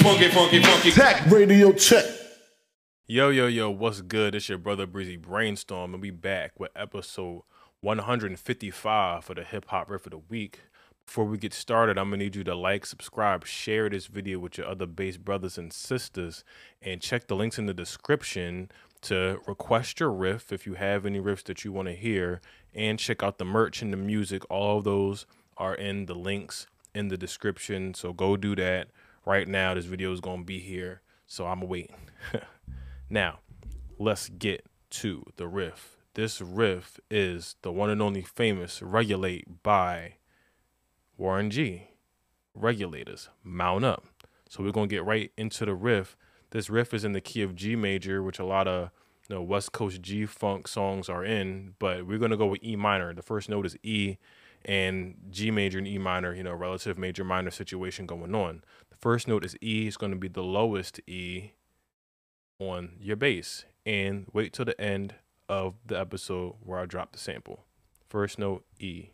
Funky, funky, funky. Tech radio check. Yo, what's good? It's your brother Breezy Brainstorm, and we back with episode 155 for the Hip Hop Riff of the Week. Before we get started, I'm going to need you to like, subscribe, share this video with your other bass brothers and sisters, and check the links in the description to request your riff if you have any riffs that you want to hear, and check out the merch and the music. All of those are in the links in the description, so go do that. Right now, this video is going to be here, so I'm waiting. Now, let's get to the riff. This riff is the one and only famous Regulate by Warren G. Regulators, mount up. So we're going to get right into the riff. This riff is in the key of G major, which a lot of West Coast G-funk songs are in, but we're going to go with E minor. The first note is E, and G major and E minor, relative major minor situation going on. The first note is E. It's going to be the lowest E on your bass, and wait till the end of the episode where I drop the sample. First note E.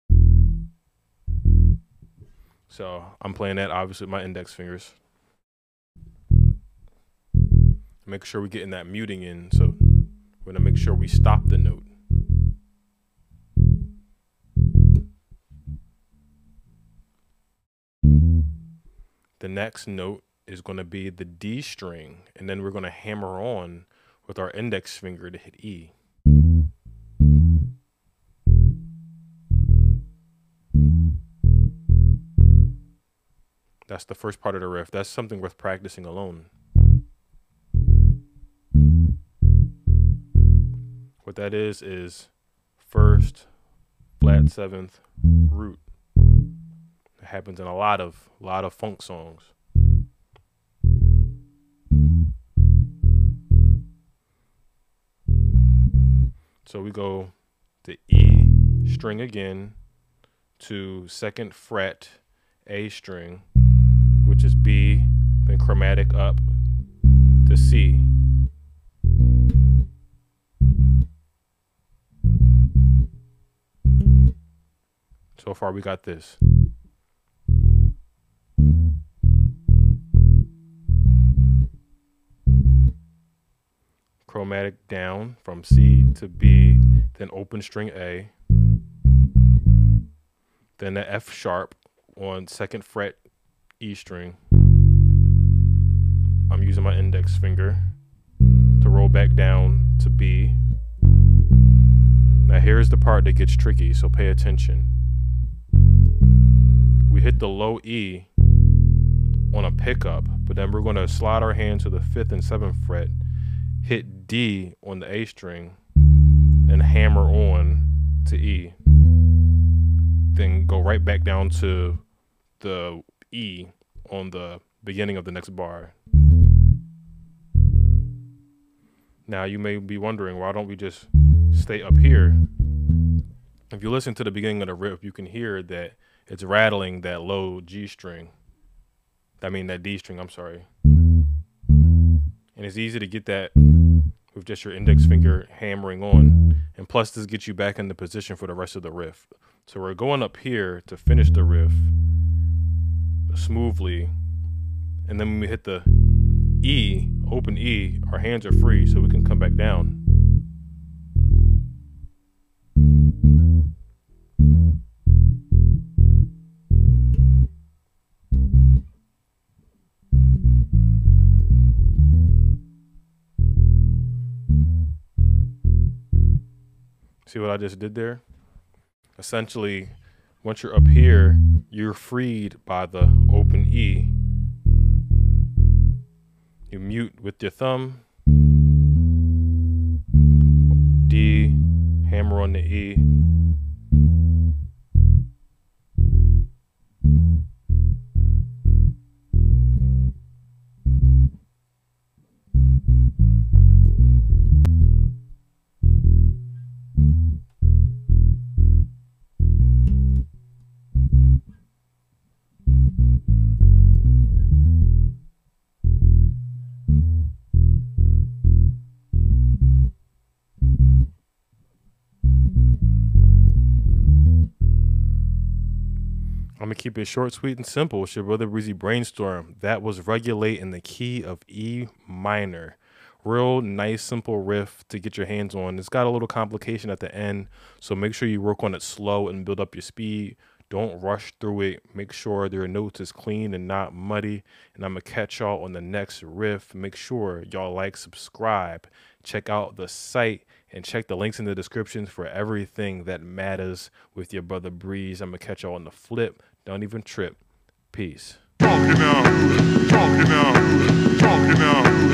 So I'm playing that obviously with my index fingers. Make sure we're getting that muting in, so we're gonna make sure we stop the note. The next note is going to be the D string, and then we're going to hammer on with our index finger to hit E. That's the first part of the riff. That's something worth practicing alone. What that is first, flat seventh, root. It happens in a lot of funk songs. So we go to E string again to second fret A string, which is B, then chromatic up to C. So far we got this. Chromatic down from C to B, then open string A, then the F sharp on second fret E string. I'm using my index finger to roll back down to B. Now here's the part that gets tricky, so pay attention. We hit the low E on a pickup, but then we're going to slide our hand to the 5th and 7th fret, hit D on the A string, and hammer on to E. Then go right back down to the E on the beginning of the next bar. Now you may be wondering, why don't we just stay up here? If you listen to the beginning of the riff, you can hear that it's rattling that low G string. That D string, I'm sorry. And it's easy to get that with just your index finger hammering on. And plus this gets you back in the position for the rest of the riff. So we're going up here to finish the riff smoothly. And then when we hit the E, open E, our hands are free, so we can come back down. See what I just did there? Essentially, once you're up here, you're freed by the open E. You mute with your thumb, D, hammer on the E. I'm gonna keep it short, sweet, and simple. It's your brother Breezy Brainstorm. That was Regulate in the key of E minor. Real nice, simple riff to get your hands on. It's got a little complication at the end, so make sure you work on it slow and build up your speed. Don't rush through it. Make sure your notes is clean and not muddy. And I'm gonna catch y'all on the next riff. Make sure y'all like, subscribe, check out the site, and check the links in the descriptions for everything that matters with your brother Breeze. I'm gonna catch y'all on the flip. Don't even trip. Peace. Talking now, talking now, talking now.